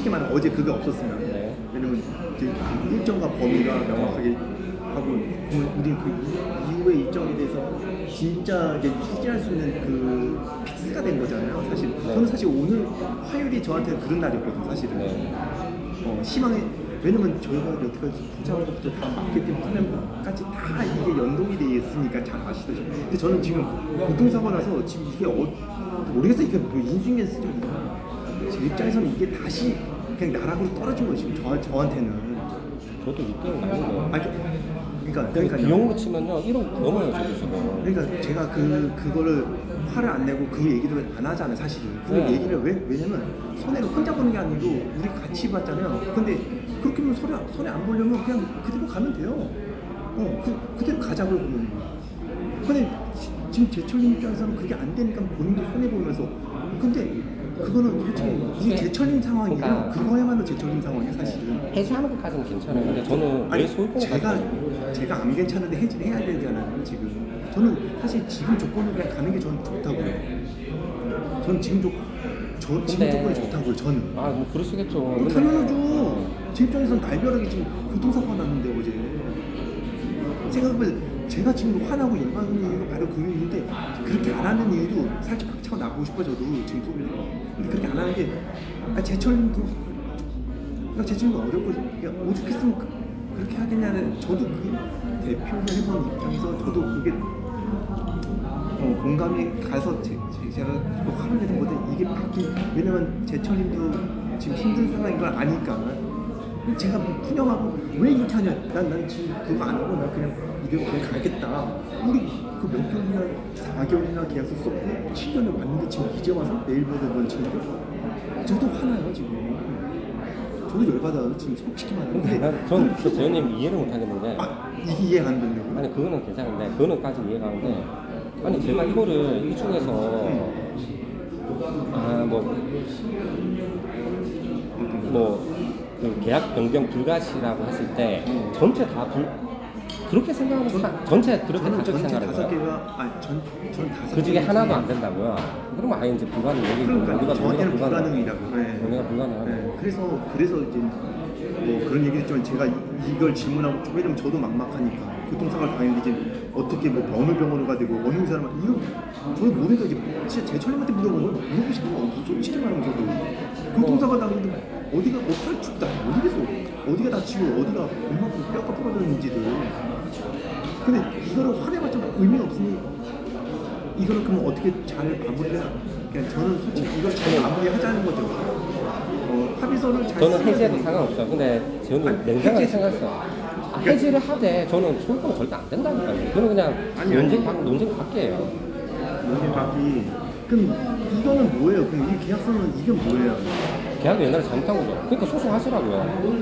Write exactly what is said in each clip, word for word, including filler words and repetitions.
솔직히 말하면 어제 그게 없었으면 네. 왜냐면 이제 일정과 범위가 명확하게 하고 우리 그 이후의 일정에 대해서 진짜 이제 추진할 수 있는 그 픽스가 된 거잖아요. 사실 네. 저는 사실 오늘 화요일이 저한테 그런 날이었거든요. 사실은 네. 어, 희망이 왜냐면 저희가 여태까지 투자한 것부터 다 마케팅 플랜 까지 다 이게 연동이 돼 있으니까 잘 아시다시피. 근데 저는 지금 교통사고 나서 지금 이게 어, 모르겠어요. 이게 뭐 인수인계 수준이야. 제 입장에서는 이게 다시 그냥 나락으로 떨어진 거예요. 지금 저, 저한테는. 저도 육 개월 남은데. 아니, 그러니까 그러니까 그러니까요. 비용으로 치면요 일억 넘어요 저도 지금. 그러니까 제가 그 그거를 화를 안 내고 그 얘기를 안 하잖아요 사실은. 그 네. 얘기를 왜 왜냐면 손해를 혼자 보는 게 아니고 우리 같이 봤잖아요. 근데 그렇게 하면 손해 손해 안 보려면 그냥 그대로 가면 돼요. 어, 그 그대로 가자고요 보면. 근데 지, 지금 제철님 입장에서는 그게 안 되니까 본인도 손해 보면서. 근데 그거는 솔직히 이게 제철님 상황이에요. 그러니까 그거야말로 제철님 상황이에요 사실은. 네. 해지하는 것까지는 괜찮아요. 근데 저는 왜 아니 소유권을 제가 가지고 제가 안 괜찮은데 해지를 해야 되잖아요 지금. 저는 사실 지금 조건으로 그냥 가는 게 저는 좋다고요. 저는 지금 조, 저, 지금 조건이 좋다고요 저는. 아 뭐 그러시겠죠. 어, 근데 당연하죠. 제 입장에서는 날벼락이 지금 교통사고가 났는데 어제 생각해보면 제가 지금 화나고 열받는 이유가 바로 그 이유인데 그렇게 안 하는 이유도 살짝 박차고 나가고 싶어 저도 지금 속으로. 근데 그렇게 안 하는 게 아, 제철님도 그러니까 제철님도 어렵거든요. 그러니까 오죽했으면 그, 그렇게 하겠냐는 저도 그 대표를 해본 입장에서 저도 그게 어, 공감이 가서 제, 제, 제가 화를 내는 건데 이게 바뀐 왜냐면 제철님도 지금 힘든 상황인 걸 아니까 제가 뭐 푸념하고 왜 이렇게 하냐 난, 난 지금 그거 안 하고 나 그냥 이대로 그냥 가겠다. 우리 그 몇 개월이나 사 개월이나 계약서 썼고 칠 년을 왔는데 지금 이제 와서 내일 모레 뭔 친구들 저도 화나요 지금. 저도 열받아요 지금 솔직히 말하면. 근데 난 전 그 재현님 이해를 못 하겠는 게 아 이게 이해가 안 된다고요? 아니 그거는 괜찮은데 그거는까지 이해가 하는데 아니 제가 이거를 이 중에서 아 뭐 뭐 그 계약 변경 불가시라고 했을 때 전체 다 불, 그렇게 생각하는 전, 사, 전체 그렇게 저는 다 그렇게 전체 생각하는 다섯 거예요. 개가 아니 전, 전 다섯 그 중에 개 하나도 중에 안 된다고요. 그러면 아예 이제 불가능 여기 뭐 그러니까 논의가 논의가 저한테는 불가능 불가능이라고. 네. 논의가 불가능하네. 네. 그래서 그래서 이제 뭐 그런 얘기도 있지만 제가 이, 이걸 질문하고 왜냐면 저도 막막하니까 교통사고를 당했는데 이제 어떻게 뭐 어느 병원을 가야 되고 어느 의사를 이거 저는 모르니까 이제 진짜 제철님한테 물어본 걸 물어보고 싶은 거 없어 솔직히 말하면 저도 교통사고 당했는데 어디가 어떻게 죽다 모르겠어 어디가 다치고 어디가 얼마큼 뼈가 부러졌는지를. 근데 이거를 화내봤자 의미가 없으니 이거를 그럼 어떻게 잘 마무리를 하, 그냥 저는 솔직히 이걸 잘 마무리하자는 거죠. 어, 합의서를 잘 저는 쓰면 해지해도 되니까. 상관없어요. 근데 재훈님 아니, 냉정하게 해지 생각했어요. 아, 해지를 하되 저는 소유권은 절대 안 된다니까요. 그는 그냥 아니 논쟁 아니 밖 논쟁 밖이에요. 논의 밖이 그럼 이거는 뭐예요? 그럼 이 계약서는 이게 뭐예요? 계약을 옛날에 잘못한 거죠. 그러니까 소송하시라고요.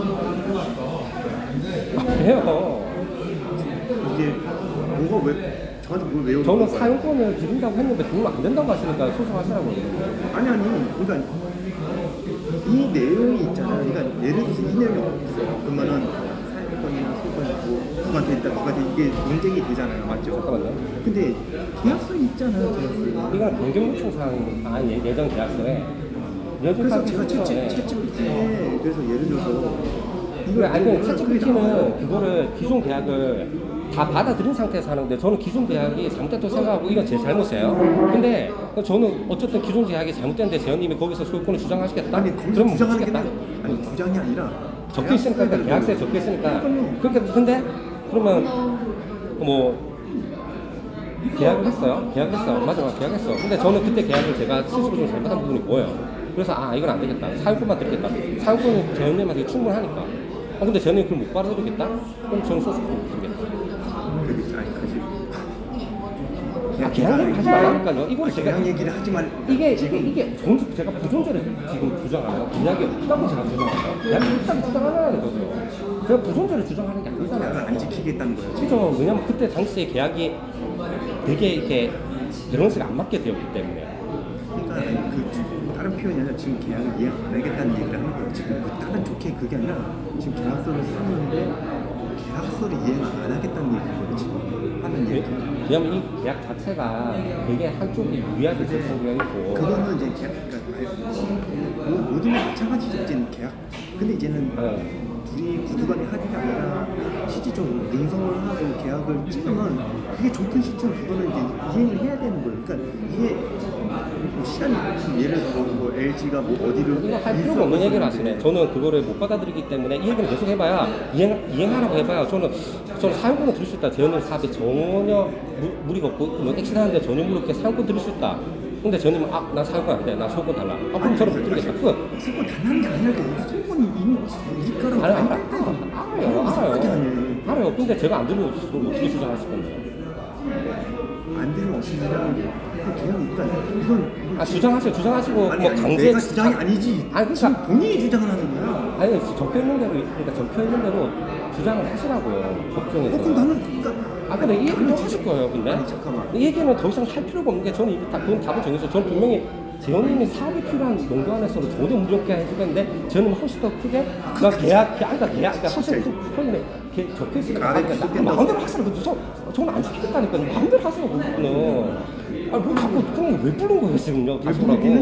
아, 그래요. 이게 뭐가 왜 저한테 뭘 외우는 저는 건가요? 사용권을 드린다고 했는데 그러면 안 된다고 하시니까 소송하시라고요. 아니 아니 그러니까 이 내용이 있잖아요. 그러니까 예를 들어서 이 내용이 없어요. 그러면은 사용권이나 소유권이 뭐 누구한테 있다 누구한테 이게 논쟁이 되잖아요. 맞죠? 잠깐만요. 근데 계약서에 있잖아요. 계약서에. 이건 변경 요청 사항, 아, 예, 예전 계약서에. 예전 그래서 계약이 제가 있었죠. 채찌, 예. 채찌피티에 그래서 예를 들어서 그래, 이걸 아니, 그 물어보면 그게 챗지피티는 나와요. 그거를 기존 계약을 다 받아들인 상태에서 하는데 저는 기존 계약이 잘못됐다고 생각하고 이건 제 잘못이에요. 근데 저는 어쨌든 기존 계약이 잘못됐는데 재현님이 거기서 소유권을 주장하시겠다? 아니 거기서 그러면 못 주장하는 게 주겠다? 아니라 아니 주장이 아니라 적혀 있으니까, 계약서에 그러니까 그래도 계약서에 적혀 있으니까. 그러니까요. 그러니까, 근데 그러면 뭐 계약을 했어요. 계약했어. 맞아, 맞아, 계약했어. 근데 저는 그때 계약을 제가 스스로 좀 잘못한 부분이 뭐예요? 그래서 아, 이건 안 되겠다. 사용권만 드리겠다. 사용권은 재현님한테 충분하니까. 어, 근데 재현님이 그걸 못 받아들이겠다? 그럼 저는 소송도 못 드리겠다. 그게 아니 그게 아, 계약 계약 계약 얘기를 하지 말라니까요. 아, 이거를 제가 계약 이, 얘기를 하지 말 이게 이게 지금 이게 전 제가 부존재를 지금 주장하나요? 계약이 없다고 제가 주장하나요? 계약이 있다고 주장하라는 거죠. 제가 부존재를 주장하는 게 그 계약을 안 아니잖아요. 지키겠다는 거예요 지금. 그죠? 왜냐면 그때 당시에 계약이 되게 이렇게 밸런스가 안 맞게 되었기 때문에. 그러니까 아니 그 다른 표현이 아니라 지금 계약을 이행 안 하겠다는 얘기를 하는 거예요. 지금 그 다른 좋게 그게 아니라 지금 계약서를 썼는데 계약서를 이행 안 하겠다는 얘기예요 지금 하는 왜- 얘기. 왜냐면 이 계약 자체가 되게 한쪽이 유리하게 결정되어 있고 그거는 이제 계약, 그러니까 뭐, 모든 게 마찬가지죠. 이제는 계약. 근데 이제는 네. 둘이 구두 간의 합의가 아니라 실질적으로 능성을 하고 계약을 찍으면 그게 좋든 싫든 그거는 이제 이행을 해야 되는 거예요. 그러니까 이게 뭐 시간이 예를 들어 뭐 엘지가 뭐 어디를 이거 할 필요가 인수하고 없는 얘기를 있었는데 하시네. 저는 그거를 못 받아들이기 때문에 이 얘기는 계속 해봐야 이행, 이행하라고 해봐야 저는 저는 사용권을 드릴 수 있다. 재현님 사업에 전혀 무, 무리가 없고 뭐 액션하는데 전혀 무리 없게 사용권 드릴 수 있다. 근데 재현님은 아, 나 사용권 안 돼. 나 소유권 달라. 아, 그럼 저는 못 드리겠다. 끝. 소권 달라는 게 아니라 그 소권이 이미 이니까라고 아니, 많이 알아, 뺐다 이거. 알아요, 이상하게 알아요. 하네. 알아요. 근데 제가 안 들으면 어떻게 주장하실 건데요? 안 되면 어떻게 주장을 그 계약 그러니까 이건 이건 아, 지금- 주장하세요. 주장하시고 아니, 뭐 아니, 강제 내가 주장이 아니지. 아니, 그러니까 지금 본인이 주장을 하는 거야. 아니 적혀 있는 대로 그러니까 적혀 있는 대로 주장을 하시라고요. 법정에서. 어 그럼 나는 그러니까 아 근데 이 얘기 나는 또 진짜- 하실 거예요. 근데 아니 잠깐만. 이 얘기는 더 이상 할 필요가 없는 게 저는 이미 다 그건 답을 정했어요. 저는 분명히 재현님이 사업에 필요한 농도 안에서는 전혀 무리 없게 해주겠는데 재현님은 훨씬 더 크게 나 계약 계약 그러니까 계약 그러니까 훨씬 큰 훨씬 게 적혀 있으니까 아래 그러니까 나 기록된다고. 마음대로 하세요. 근데 저 저는 안 시키겠다니까요. 마음대로 하세요. 그거는. 아뭐 자꾸 그럼 왜 부른 거예요 지금요? 다시 왜 부르기는 오라고.